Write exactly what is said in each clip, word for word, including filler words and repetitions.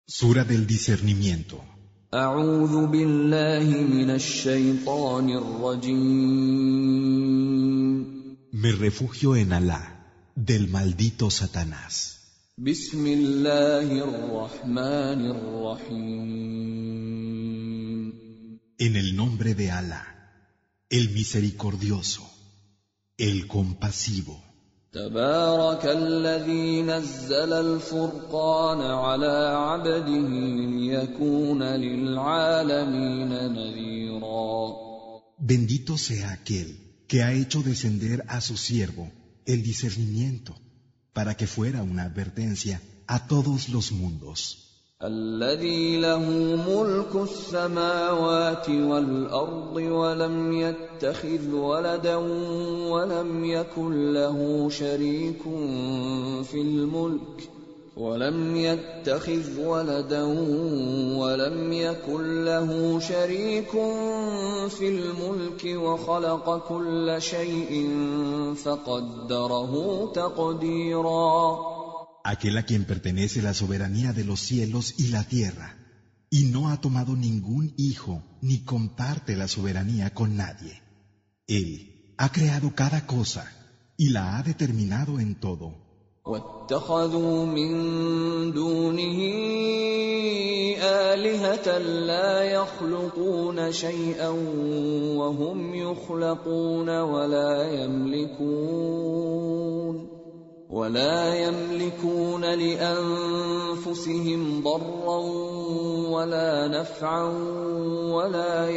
Sura del discernimiento. أعوذ بالله من الشيطان الرجيم. Me refugio en Alá, del maldito Satanás. بسم الله الرحمن الرحيم. En el nombre de Alá, el misericordioso, el compasivo. تبارك الذي نزل الفرقان على عبده ليكون للعالمين نذيرا. Bendito sea aquel que ha hecho descender a su siervo el discernimiento para que fuera una advertencia a todos los mundos. الذي له ملك السماوات والأرض ولم يتخذ ولدا ولم يكن له شريك في الملك ولم يتخذ ولدا ولم يكن له شريك في الملك وخلق كل شيء فقدره تقديرا. Aquel a quien pertenece la soberanía de los cielos y la tierra, y no ha tomado ningún hijo ni comparte la soberanía con nadie. Él ha creado cada cosa y la ha determinado en todo. واتخذوا من دونه آلهة لا يخلقون شيئا وهم يخلقون ولا يملكون ولا يملكون لأنفسهم ضرا ولا نفعا ولا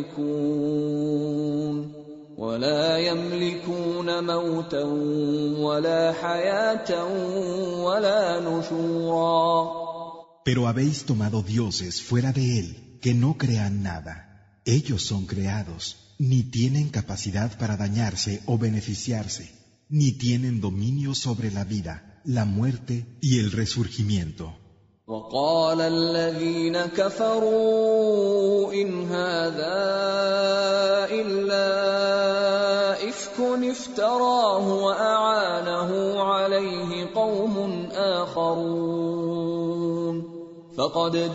يملكون ولا يملكون موتا ولا حياة ولا نشورا. Pero habéis tomado dioses fuera de él que no crean nada. Ellos son creados, ni tienen capacidad para dañarse o beneficiarse, ni tienen dominio sobre la vida, la muerte y el resurgimiento. وقال الذين كفروا إن هذا إلا إفك افتراه وأعانه عليه قوم آخرون فقد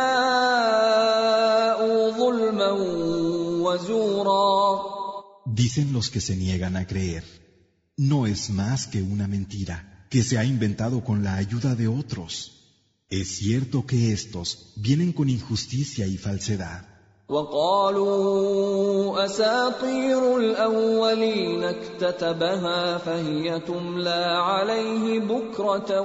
جاءوا ظلما وزورا. Dicen los que se niegan a creer, no es más que una mentira que se ha inventado con la ayuda de otros. Es cierto que estos vienen con injusticia y falsedad. وقالوا أساطير الأولين اكتتبها فهي تملى عليه بكرة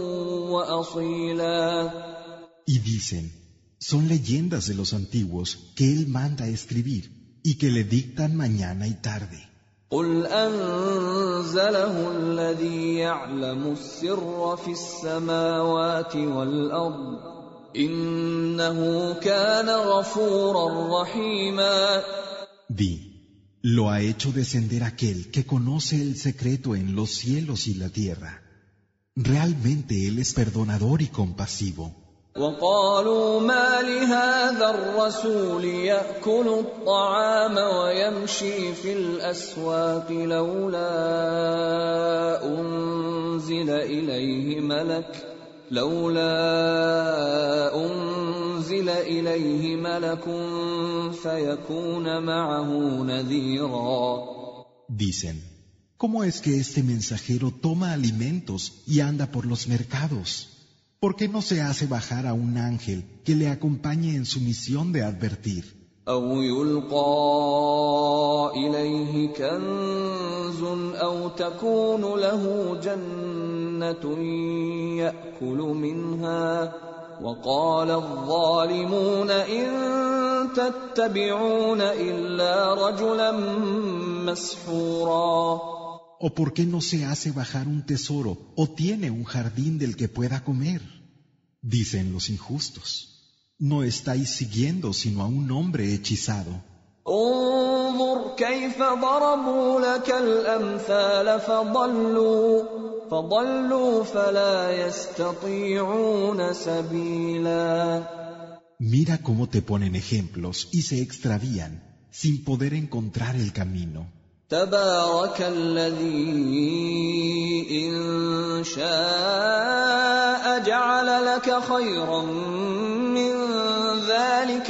وأصيلا. Y dicen, son leyendas de los antiguos que él manda a escribir y que le dictan mañana y tarde. قل أنزله الذي يعلم السر في السماوات والأرض إنه كان غفورا رحيما. Di, lo ha hecho descender aquel que conoce el secreto en los cielos y la tierra. Realmente él es perdonador y compasivo. وقالوا ما لهذا الرسول يأكل الطعام ويمشي في الأسواق لولا أنزل إليه ملك لولا أنزل إليه ملك فيكون معه نذيرا. Dicen, ¿cómo es que este mensajero toma alimentos y anda por los mercados? ¿Por qué no se hace bajar a un ángel que le acompañe en su misión de advertir? أو يلقى إليه كنز أو تكون له جنة يأكل منها وقال الظالمون إن تتبعون إلا رجلا مسحورا. ¿O por qué no se hace bajar un tesoro o tiene un jardín del que pueda comer? Dicen los injustos, no estáis siguiendo sino a un hombre hechizado. انظر كيف ضربوا لك الأمثال فضلوا فضلوا فلا يستطيعون سبيلا. Mira cómo te ponen ejemplos y se extravían sin poder encontrar el camino. تبارك الذي إن شاء جعل لك خيرا من ذلك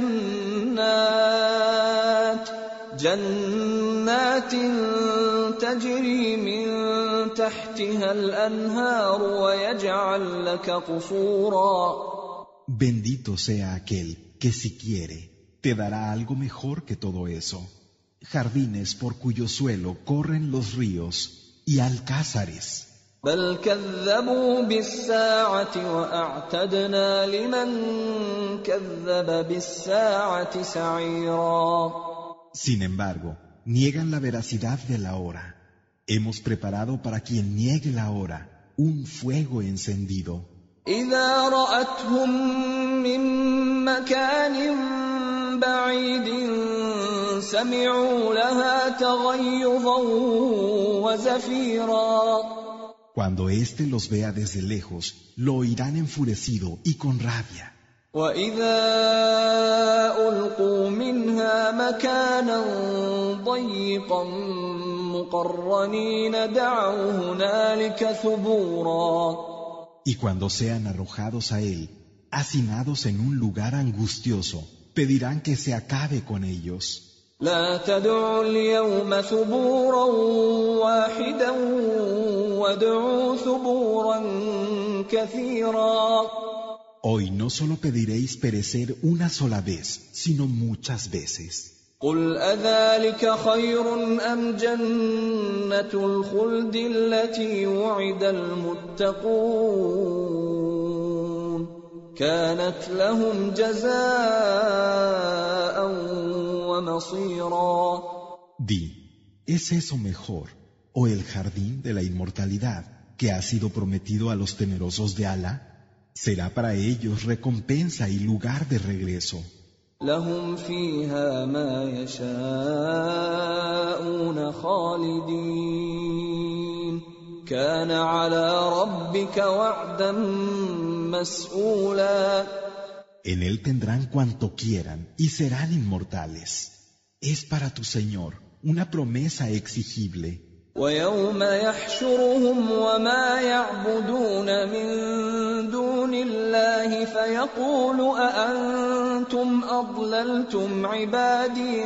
جنات جنات تجري من تحتها الأنهار ويجعل لك قصورا. Bendito sea aquel que si quiere te dará algo mejor que todo eso, jardines por cuyo suelo corren los ríos y alcázares. بل كذبوا بالساعة وأعتدنا لمن كذب بالساعة سعيرا. Sin embargo, niegan la veracidad de la hora. Hemos preparado para quien niegue la hora un fuego encendido. إذا رأتهم من مكان بعيد سمعوا لها تغيظا وزفيرا. Cuando éste los vea desde lejos, lo oirán enfurecido y con rabia. وَإِذَا أُلْقُوا مِنْهَا مَكَانًا ضَيِّقًا مُقَرَّنِينَ دَعَوْا هُنَالِكَ ثُبُورًا. Y cuando sean arrojados a él, hacinados en un lugar angustioso, pedirán que se acabe con ellos. لا تدعوا اليوم ثبورا واحدا وادعوا ثبورا كثيرا. Hoy no solo pediréis perecer una sola vez, sino muchas veces. قل أذلك خير أم جنة الخلد التي وعد المتقون كانت لهم جزاء ومصيرا. Di, ¿es eso mejor o el jardín de la inmortalidad que ha sido prometido a los temerosos de Alá? Será para ellos recompensa y lugar de regreso. لهم فيها ما يشاءون خالدين كان على ربك وعدا مسئولا. En él tendrán cuanto quieran y serán inmortales. Es para tu Señor una promesa exigible. ويوم يحشرهم وما يعبدون من دون الله فيقول أأنتم أضللتم عبادي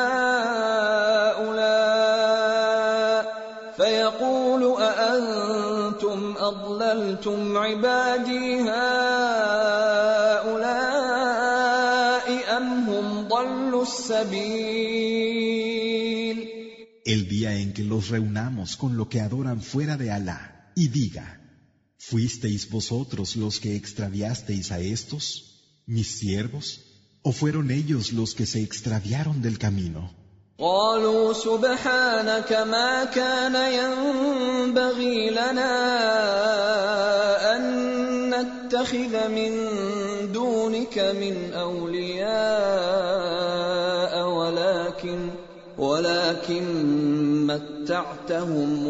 هؤلاء فيقول أأنتم أضللتم عبادي هؤلاء أم هم ضلوا السبيل. El día en que los reunamos con lo que adoran fuera de Alá, y diga, ¿fuisteis vosotros los que extraviasteis a estos, mis siervos, o fueron ellos los que se extraviaron del camino? قالوا سبحانك ما كان ينبغي لنا أن نتخذ من دونك من أولياء ولكن ولكن متعتهم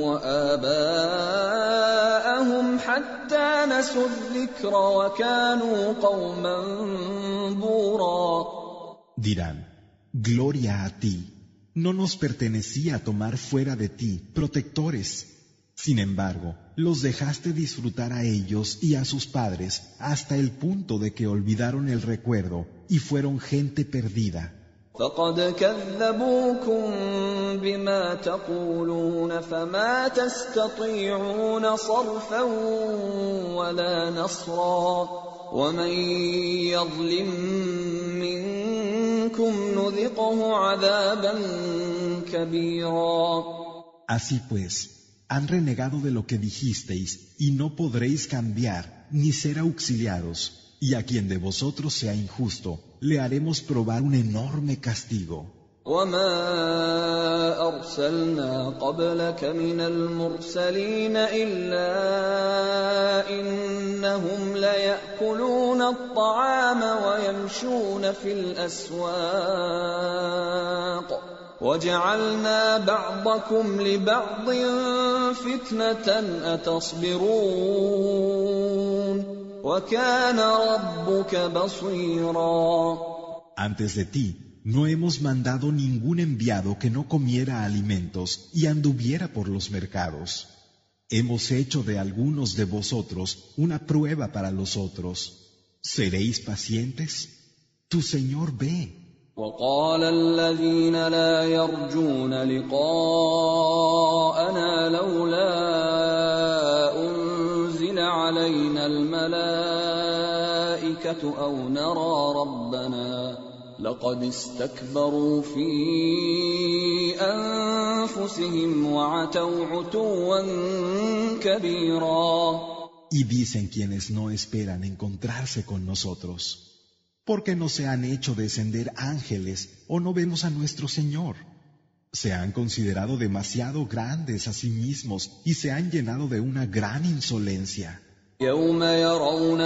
وآباءهم حتى نسوا الذكر وكانوا قوما بورا. Dirán, gloria a ti, no nos pertenecía tomar fuera de ti protectores. Sin embargo, los dejaste disfrutar a ellos y a sus padres hasta el punto de que olvidaron el recuerdo y fueron gente perdida. فقد كذبوكم بما تقولون فما تستطيعون صرفا ولا نصرا ومن يظلم منكم نذقه عذابا كبيرا. Así pues, han renegado de lo que dijisteis y no podréis cambiar ni ser auxiliados, y a quien de vosotros sea injusto le haremos probar un enorme castigo. وما أرسلنا قبلك من المرسلين إلا إنهم ليأكلون الطعام ويمشون في الأسواق وجعلنا بعضكم لبعض فتنة أتصبرون وكان ربك بصيرا. Antes de ti, no hemos mandado ningún enviado que no comiera alimentos y anduviera por los mercados. Hemos hecho de algunos de vosotros una prueba para los otros. ¿Seréis pacientes? Tu Señor ve. وقال الذين لا يرجون لقاءنا لولا أنزل علينا الملائكة أو نرى ربنا لقد استكبروا في أنفسهم وعتوا عتوا كبيرا. Y dicen quienes no esperan encontrarse con nosotros. ¿Por qué no se han hecho descender ángeles o no vemos a nuestro Señor? Se han considerado demasiado grandes a sí mismos y se han llenado de una gran insolencia. يوم يرون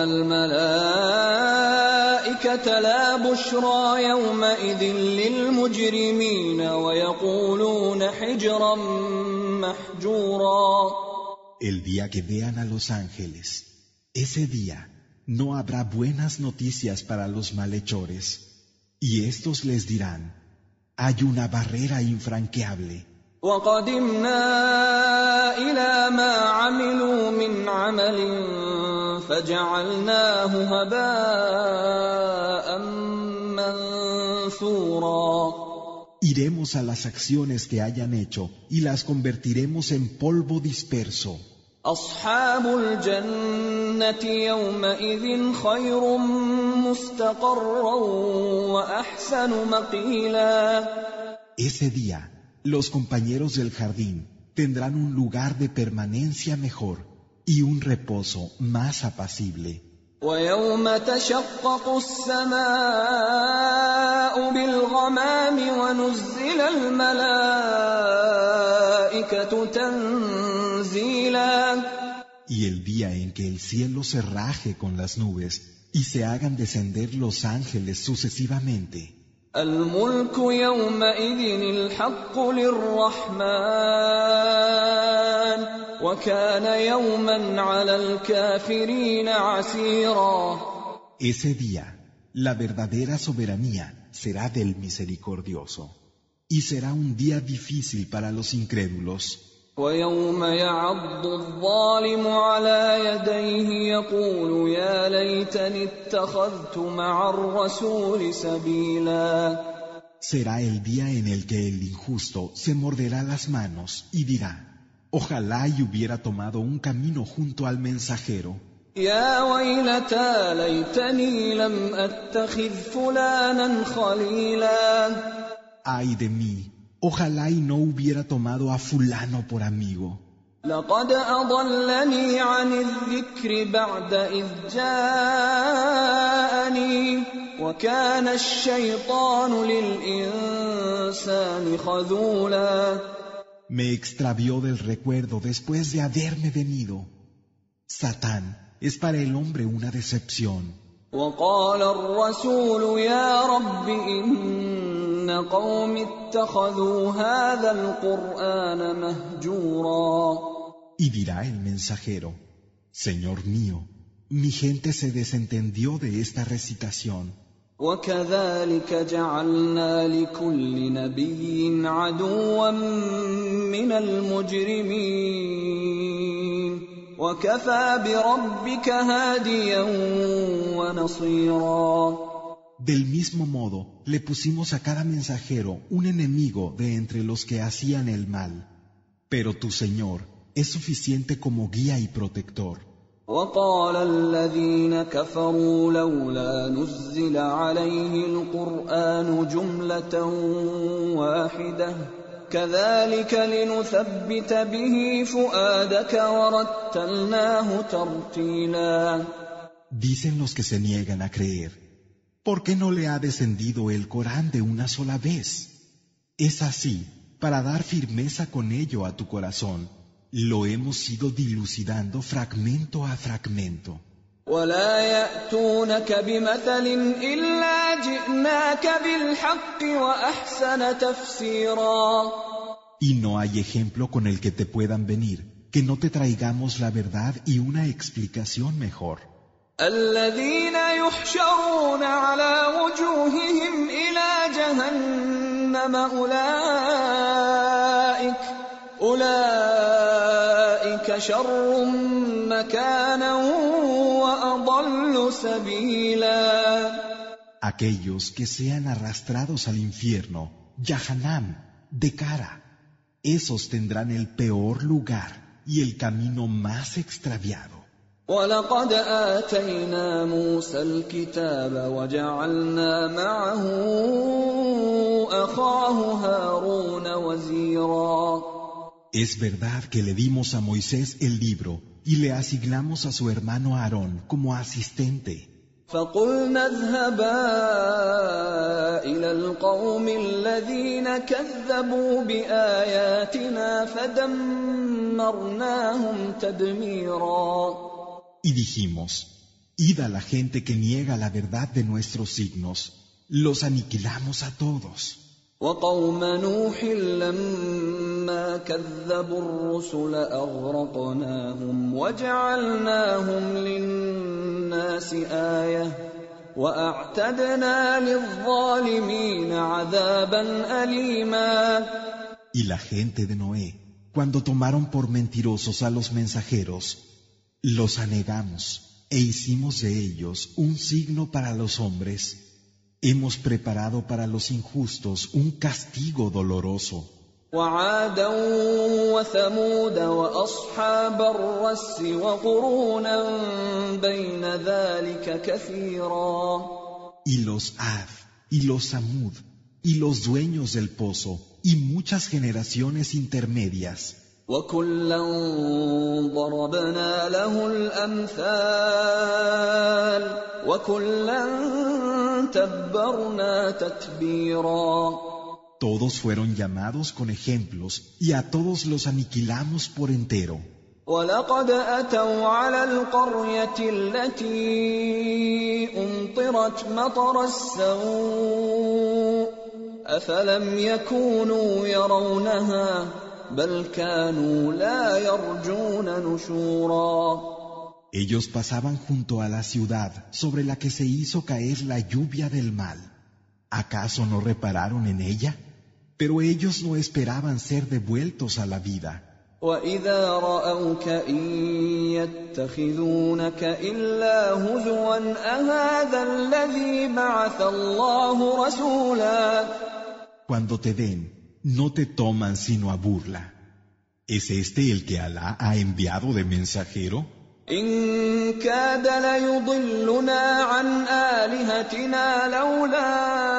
الملائكة لا بشرى يومئذ للمجرمين ويقولون حجرا محجورا. El día que vean a los ángeles, ese día no habrá buenas noticias para los malhechores, y estos les dirán, hay una barrera infranqueable. وَقَدِمْنَا إِلَى مَا عَمِلُوا مِنْ عَمَلٍ فَجَعَلْنَاهُ هَبَاءً مَنْثُورًا. Iremos a las acciones que hayan hecho y las convertiremos en polvo disperso. أصحاب الجنة يومئذ خير مستقرا وأحسن مقيلا. Ese día, los compañeros del jardín tendrán un lugar de permanencia mejor y un reposo más apacible. ويوم تشقق السماء بالغمام ونزل الملائكة تنزيلا. Y el día en que el cielo se raje con las nubes y se hagan descender los ángeles sucesivamente. الملك يومئذ الحق للرحمن وكان يوما على الكافرين عسيرا. Ese día, la verdadera soberanía será del misericordioso, y será un día difícil para los incrédulos. ويوم يعض الظالم على يديه يقول يا ليتني اتخذت مع الرسول سبيلا. Será el día en el que el injusto se morderá las manos y dirá, ojalá y hubiera tomado un camino junto al mensajero. يا ويلتى ليتني لم أتخذ فلانا خليلا. Ay de mí, ojalá y no hubiera tomado a fulano por amigo. لقد أضلني عن الذكر بعد إذ جاءني وكان الشيطان للإنسان خذولا. Me extravió del recuerdo después de haberme venido. Satán es para el hombre una decepción. وقال الرسول يا رب إن قوم اتخذوا هذا القرآن مهجورا. Y dirá el mensajero, Señor mío, mi gente se desentendió de esta recitación. وكذلك جعلنا لكل نبي عدوا من المجرمين وكفى بربك هاديا ونصيرا. Del mismo modo, le pusimos a cada mensajero un enemigo de entre los que hacían el mal. Pero tu Señor es suficiente como guía y protector. وقال الذين كفروا لولا نزل عليه القرآن جملة واحدة كذلك لنثبت به فؤادك ورتلناه ترتيلا. Dicen los que se niegan a creer, ¿por qué no le ha descendido el Corán de una sola vez? Es así, para dar firmeza con ello a tu corazón. Lo hemos ido dilucidando fragmento a fragmento. ولا يأتونك بمثل إلا جئناك بالحق وأحسن تفسيرا. Y no hay ejemplo con el que te puedan venir, que no te traigamos la verdad y una explicación mejor. الذين يحشرون على وجوههم إلى جهنم أولئك أولئك أولئك شر مكانا وأضل سبيلا. Aquellos que sean arrastrados al infierno, Yahanam, de cara, esos tendrán el peor lugar y el camino más extraviado. وَلَقَدْ آتَيْنَا مُوسَى الْكِتَابَ وَجَعَلْنَا مَعَهُ أَخَاهُ هَارُونَ وَزِيرًا. Es verdad que le dimos a Moisés el libro y le asignamos a su hermano Aarón como asistente. فَقُلْنَا اذْهَبَا إِلَى الْقَوْمِ الَّذِينَ كَذَّبُوا بِآيَاتِنَا فَدَمَّرْنَاهُمْ تَدْمِيرًا. Y dijimos, id a la gente que niega la verdad de nuestros signos, los aniquilamos a todos. وَقَوْمَ نُوحٍ لَمَّا كَذَّبُوا الرُّسُلَ أَغْرَقْنَاهُمْ وَجَعَلْنَاهُمْ لِلنَّاسِ آيَةً وَأَعْتَدْنَا لِلظَّالِمِينَ عَذَابًا أَلِيمًا. Y la gente de Noé, cuando tomaron por mentirosos a los mensajeros, los anegamos e hicimos de ellos un signo para los hombres. Hemos preparado para los injustos un castigo doloroso. وَعَادًا وَثَمُودَ وَأَصْحَابَ الرَّسِّ وَقُرُونًا بَيْنَ ذَلِكَ كَثِيرًا. Y los Ad, y los Samud, y los dueños del pozo, y muchas generaciones intermedias. وَكُلًّا ضَرَبْنَا لَهُ الْأَمْثَالَ وَكُلًّا تَبَّرْنَا تَتْبِيرًا. Todos fueron llamados con ejemplos y a todos los aniquilamos por entero. وَلَقَدْ أَتَوْا عَلَى الْقَرْيَةِ الَّتِي أُمْطِرَتْ مَطَرَ السَّوْءِ أَفَلَمْ يَكُونُوا يَرَوْنَهَا بَلْ كَانُوا لَا يَرْجُونَ نُشُورًا. Ellos pasaban junto a la ciudad sobre la que se hizo caer la lluvia del mal. ¿Acaso no repararon en ella? Pero ellos no esperaban ser devueltos a la vida. وَإِذَا رَأَوْكَ إِن يَتَّخِذُونَكَ إِلَّا هُزُوًا أَهَذَا الَّذِي بَعَثَ اللَّهُ رَسُولًا. Cuando te ven, no te toman sino a burla. ¿Es este el que Alá ha enviado de mensajero? إِن كَادَ لَيُضِلُّنَا عَنْ آلِهَتِنَا لَوْلَا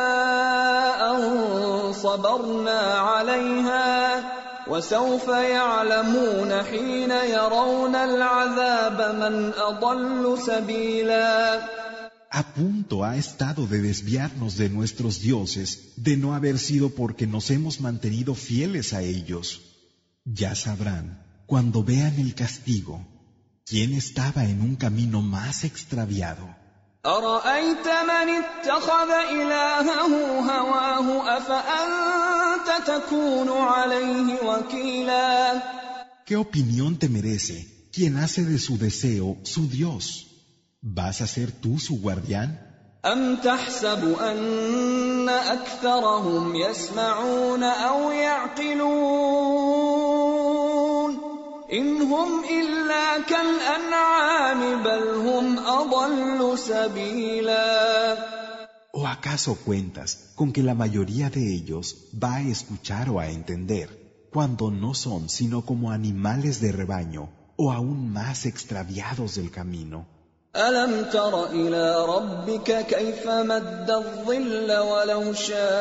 أَن صَبَرْنَا عَلَيْهَا وَسَوْفَ يَعْلَمُونَ حِينَ يَرَوْنَ الْعَذَابَ مَنْ أَضَلُّ سَبِيلًا. A punto ha estado de desviarnos de nuestros dioses, de no haber sido porque nos hemos mantenido fieles a ellos. Ya sabrán, cuando vean el castigo, quién estaba en un camino más extraviado. أَرَأَيْتَ مَنِ اتَّخَذَ إِلَٰهَهُ هَوَاهُ أَفَأَنتَ تَكُونُ عَلَيْهِ وَكِيلًا. ¿Qué opinión te merece quien hace de su deseo su Dios? ¿Vas a ser tú su guardián? أَمْ تَحْسَبُ أَنَّ أَكْثَرَهُمْ يَسْمَعُونَ أَوْ يَعْقِلُونَ إِنْ هُمْ إِلَّا كَالْأَنْعَامِ بَلْ هُمْ أَضَلُّ سَبِيلًا. ¿O acaso cuentas con que la mayoría de ellos va a escuchar o a entender, cuando no son sino como animales de rebaño o aún más extraviados del camino? أَلَمْ تَرَ إِلَىٰ رَبِّكَ كَيْفَ مَدَّ الظِّلَّ وَلَوْ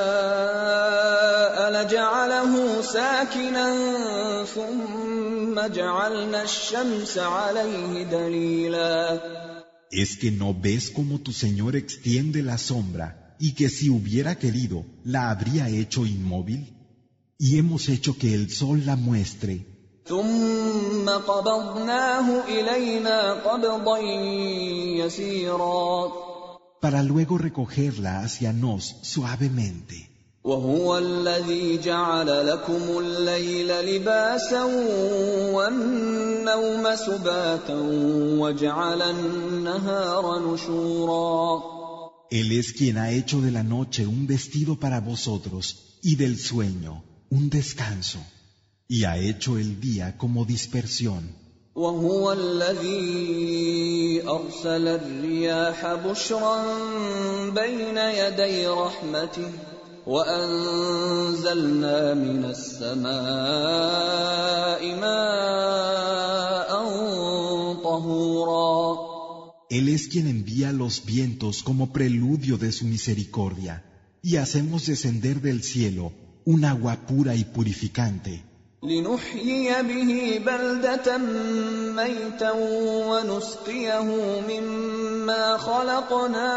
شَاءَ لَجَعَلَهُ سَاكِنًا ثُمَّ جَعَلْنَا الشَّمْسَ عَلَيْهِ دَلِيلًا. ¿Es que no ves cómo tu Señor extiende la sombra y que si hubiera querido la habría hecho inmóvil? Y hemos hecho que el sol la muestre. ثُمَّ قَبَضْنَاهُ إِلَيْنَا قَبْضًا يَسِيرًا. Para luego recogerla hacia nos suavemente. وَهُوَ الَّذِي جَعَلَ لَكُمُ اللَّيْلَ لِبَاسًا وَالنَّوْمَ سُبَاتًا وَجَعَلَ النَّهَارَ نُشُورًا. Él es quien ha hecho de la noche un vestido para vosotros y del sueño un descanso. Y ha hecho el día como dispersión. وهو الذي أرسل الرياح بشرا بين يدي رحمته وأنزلنا من السماء ماء طهورا. Él es quien envía los vientos como preludio de su misericordia, y hacemos descender del cielo un agua pura y purificante. لنحيي به بلدة ميتا ونسقيه مما خلقنا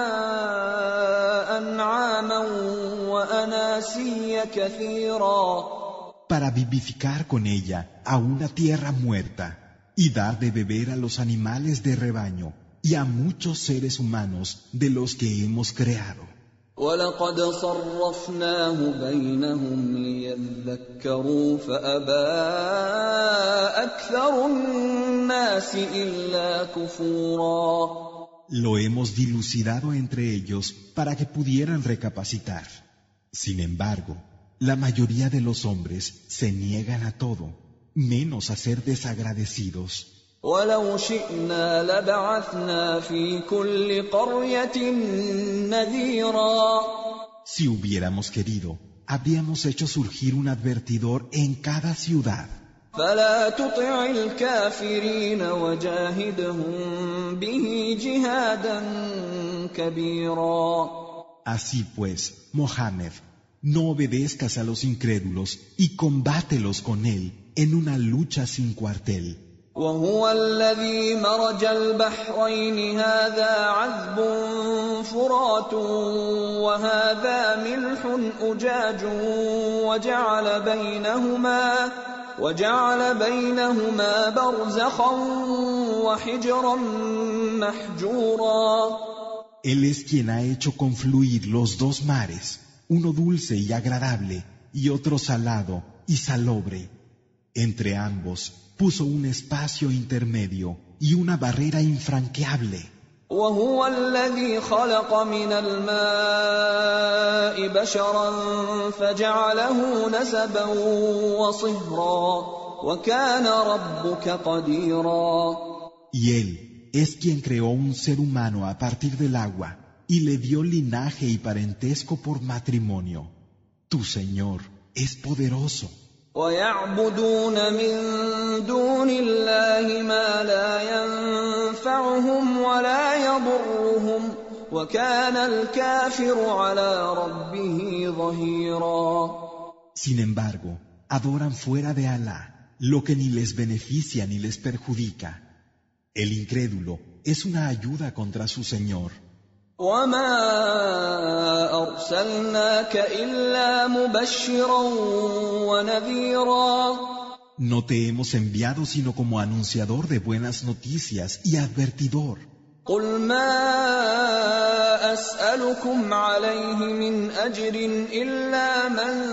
أنعاما وأناسيا كثيرا. Para vivificar con ella a una tierra muerta y dar de beber a los animales de rebaño y a muchos seres humanos de los que hemos creado. وَلَقَدْ صَرَّفْنَاهُ بَيْنَهُمْ لِيَذَّكَّرُوا فَأَبَى أَكْثَرُ النَّاسِ إِلَّا كُفُورًا. Lo hemos dilucidado entre ellos para que pudieran recapacitar. Sin embargo, la mayoría de los hombres se niegan a todo, menos a ser desagradecidos. وَلَوْ شِئْنَا لَبَعَثْنَا فِي كُلِّ قَرْيَةٍ نَذِيرًا. Si hubiéramos querido, habríamos hecho surgir un advertidor en cada ciudad. فَلَا تُطِعِ الْكَافِرِينَ وَجَاهِدْهُم بِهِ جِهَادًا كَبِيرًا. Así pues, Mohammed, no obedezcas a los incrédulos y combátelos con él en una lucha sin cuartel. وهو الذي مرج البحرين هذا عذب فرات وهذا ملح أجاج وجعل بينهما وجعل بينهما برزخا وحجرا محجورا. Él es quien ha hecho confluir los dos mares, uno dulce y agradable y otro salado y salobre. Entre ambos puso un espacio intermedio y una barrera infranqueable. وهو الذي خلق من الماء بشرا فجعله نسبا وصهرا وكان ربك قديرا. Y él es quien creó un ser humano a partir del agua y le dio linaje y parentesco por matrimonio. Tu Señor es poderoso. وَيَعْبُدُونَ مِن دُونِ اللَّهِ مَا لَا يَنفَعُهُمْ وَلَا يَضُرُّهُمْ وَكَانَ الْكَافِرُ عَلَى رَبِّهِ ظَهِيرًا. Sin embargo, adoran fuera de Alá lo que ni les beneficia ni les perjudica. El incrédulo es una ayuda contra su Señor. وَمَا أَرْسَلْنَاكَ إِلَّا مُبَشِّرًا وَنَذِيرًا. No te hemos enviado sino como anunciador de buenas noticias y advertidor. قُلْ مَا أَسْأَلُكُمْ عَلَيْهِ مِنْ أَجْرٍ إِلَّا مَنْ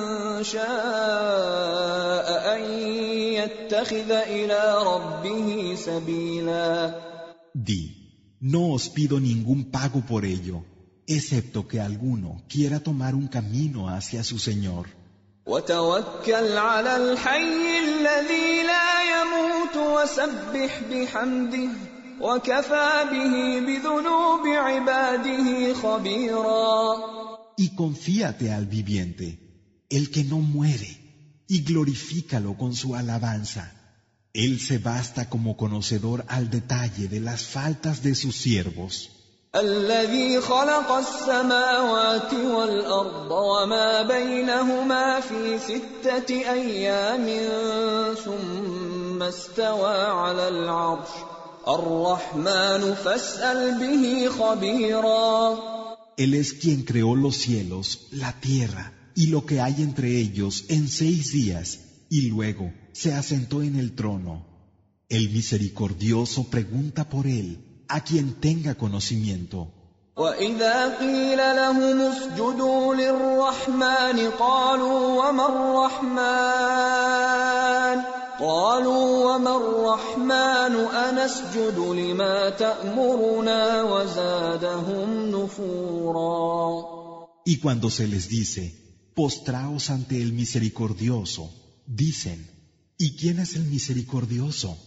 شَاءَ أَنْ يَتَّخِذَ إِلَى رَبِّهِ سَبِيلًا. Di, no os pido ningún pago por ello, excepto que alguno quiera tomar un camino hacia su Señor. وَتَوَكَّلْ عَلَى الْحَيِّ الَّذِي لَا يَمُوتُ وَسَبِّحْ بِحَمْدِهِ وَكَفَى بِهِ بِذُنُوبِ عِبَادِهِ خَبِيرًا. Y confíate al viviente, el que no muere, y glorifícalo con su alabanza. Él se basta como conocedor al detalle de las faltas de sus siervos. الذي خلق السماوات والأرض وما بينهما في ستة أيام ثم استوى على العرش الرحمن فاسأل به خبيرا. Él es quien creó los cielos, la tierra y lo que hay entre ellos en seis días y luego se asentó en el trono. El misericordioso pregunta por él a quien tenga conocimiento. وَإِذَا قِيلَ لَهُمُ اسْجُدُوا لِلرَّحْمَنِ قَالُوا وَمَا الرَّحْمَنُ قَالُوا وَمَا الرَّحْمَنُ أَنَسْجُدُ لِمَا تَأْمُرُنَا وَزَادَهُمْ نُفُورًا. Y cuando se les dice, postraos ante el misericordioso, dicen, ¿y quién es el misericordioso?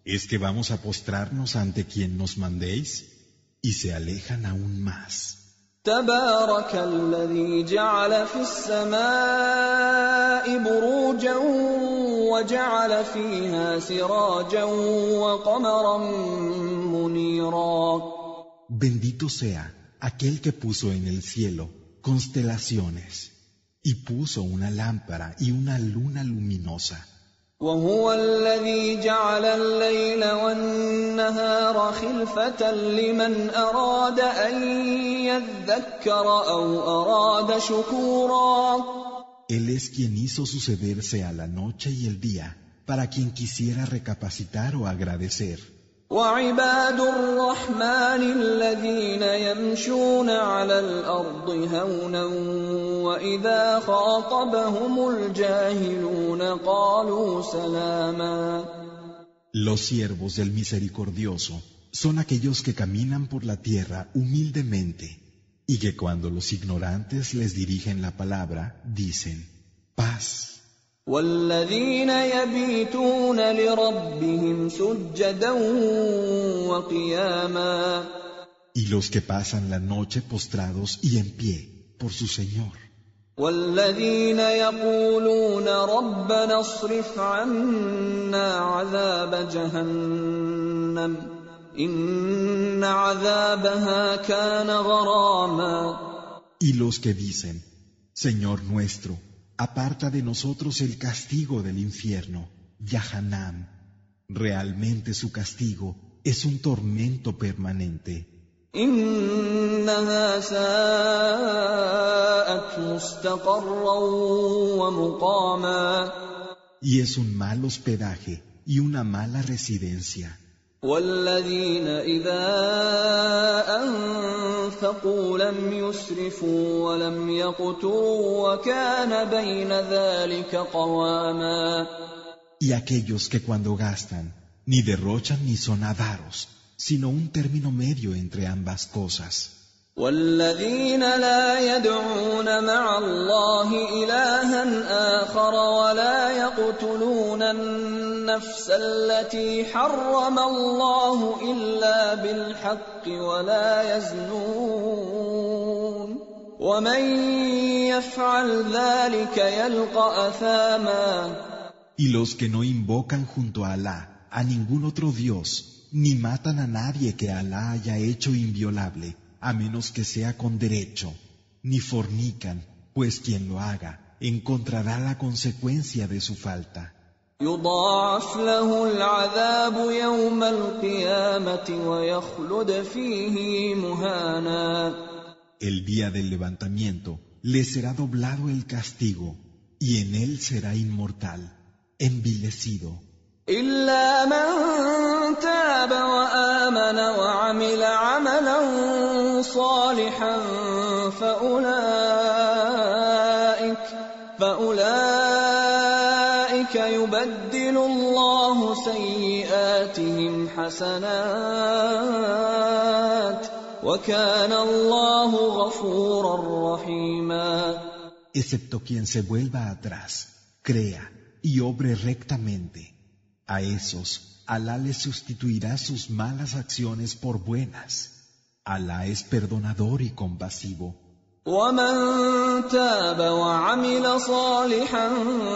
¿Es que vamos a postrarnos ante quien nos mandéis? Y se alejan aún más. تبارك الذي جعل في السماء بروجا وجعل فيها سراجا وقمرا منيرا. Bendito sea aquel que puso en el cielo constelaciones y puso una lámpara y una luna luminosa. وهو الذي جعل الليل والنهار خلفة لمن أراد أن يذكر أو أراد شكورا. Él es quien hizo sucederse a la noche y el día para quien quisiera recapacitar o agradecer. وعباد الرحمن الذين يمشون على الأرض هونا وإذا خاطبهم الجاهلون قالوا سلاما. Los siervos del Misericordioso son aquellos que caminan por la tierra humildemente y que cuando los ignorantes les dirigen la palabra dicen paz. والذين يبيتون لربهم سجدا وقياما. Y los que pasan la noche postrados y en pie por su Señor. والذين يقولون ربنا اصرف عنا عذاب جهنم إن عذابها كان غراما. Y los que dicen, Señor nuestro, aparta de nosotros el castigo del infierno, Yahanam. Realmente su castigo es un tormento permanente. إنها ساءت مستقرا ومقاما. Y es un mal hospedaje y una mala residencia. والذين إذا أنفقوا لم يسرفوا ولم يقتروا وكان بين ذلك قواما. Y aquellos que cuando gastan ni derrochan ni son avaros, sino un término medio entre ambas cosas. والذين لا يدعون مع الله إلها آخر ولا يقتلون النفس التي حرم الله إلا بالحق ولا يزنون ومن يفعل ذلك يلقى أثاما. Y los que no invocan junto a Alá a ningún otro Dios, ni matan a nadie que Alá haya hecho inviolable, a menos que sea con derecho, ni fornican, pues quien lo haga encontrará la consecuencia de su falta. يضاعف له العذاب يوم القيامة ويخلد فيه مهانا. El día del levantamiento le será doblado el castigo, y en él será inmortal, envilecido. إلا من تاب وآمن وعمل عملا صالحا فأولئك فأولئك يبدل الله سيئاتهم حسنات وكان الله غفورا رحيما. Excepto quien se vuelva atrás, crea y obre rectamente. A esos, Alá les sustituirá sus malas acciones por buenas. Alá es perdonador y compasivo. ومن تاب وعمل صالحا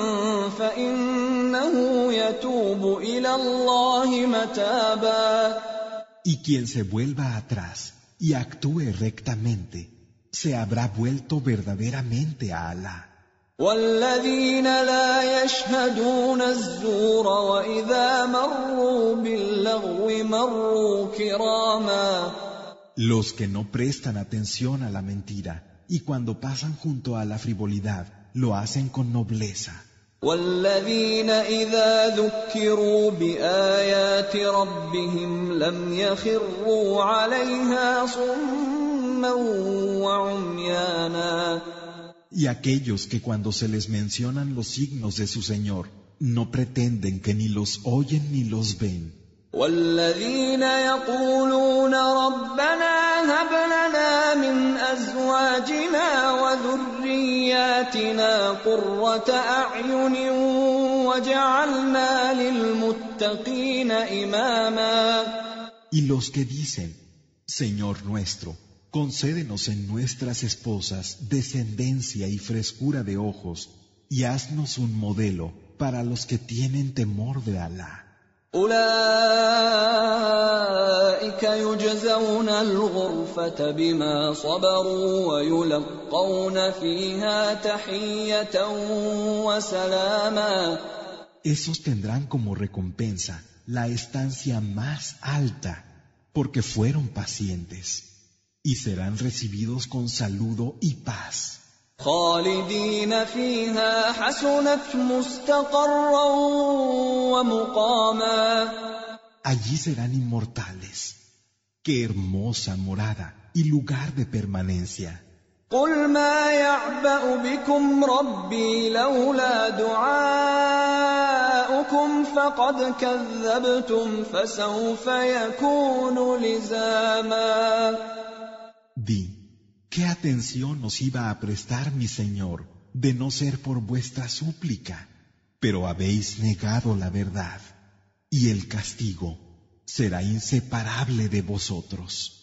فإنه يتوب إلى الله متابا. Y quien se vuelva atrás y actúe rectamente, se habrá vuelto verdaderamente a Alá. والذين لا يشهدون الزور وإذا مروا باللغو مروا كراما. Los que no prestan atención a la mentira y cuando pasan junto a la frivolidad lo hacen con nobleza. والذين إذا ذكروا بآيات ربهم لم يخروا عليها صما وعميانا. Y aquellos que cuando se les mencionan los signos de su Señor, no pretenden que ni los oyen ni los ven. والذين يقولون ربنا هب لنا من أزواجنا وذرياتنا قرة أعين وجعلنا للمتقين للمتقين إماما. Y los que dicen, Señor nuestro, concédenos en nuestras esposas descendencia y frescura de ojos, y haznos un modelo para los que tienen temor de Alá. أولئك يجزون الغرفة بما صبروا ويلقون فيها تحية وسلاما. Esos tendrán como recompensa la estancia más alta, porque fueron pacientes, y serán recibidos con saludo y paz. خالدين فيها حسنت مستقرا ومقاما. Allí serán inmortales. Qué hermosa morada y lugar de permanencia. قل ما يعبأ بكم ربي لولا دعاؤكم فقد كذبتم فسوف يكون لزاما. Di, ¿qué atención nos iba a prestar mi Señor de no ser por vuestra súplica? Pero habéis negado la verdad, y el castigo será inseparable de vosotros.